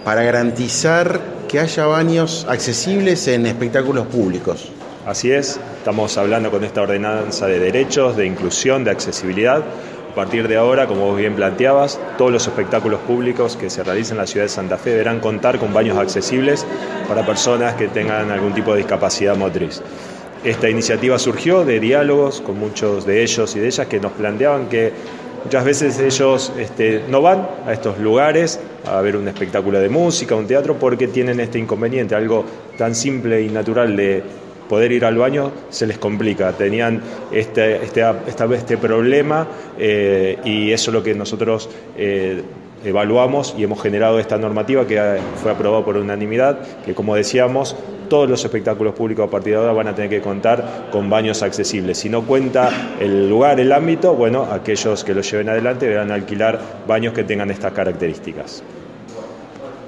para garantizar que haya baños accesibles en espectáculos públicos. Así es, estamos hablando con esta ordenanza de derechos, de inclusión, de accesibilidad. A partir de ahora, como vos bien planteabas, todos los espectáculos públicos que se realicen en la ciudad de Santa Fe deberán contar con baños accesibles para personas que tengan algún tipo de discapacidad motriz. Esta iniciativa surgió de diálogos con muchos de ellos y de ellas que nos planteaban que muchas veces ellos no van a estos lugares a ver un espectáculo de música, un teatro, porque tienen este inconveniente, algo tan simple y natural de poder ir al baño se les complica. Tenían este problema y eso es lo que nosotros evaluamos y hemos generado esta normativa que fue aprobada por unanimidad, que como decíamos, todos los espectáculos públicos a partir de ahora van a tener que contar con baños accesibles. Si no cuenta el lugar, el ámbito, bueno, aquellos que lo lleven adelante deberán alquilar baños que tengan estas características.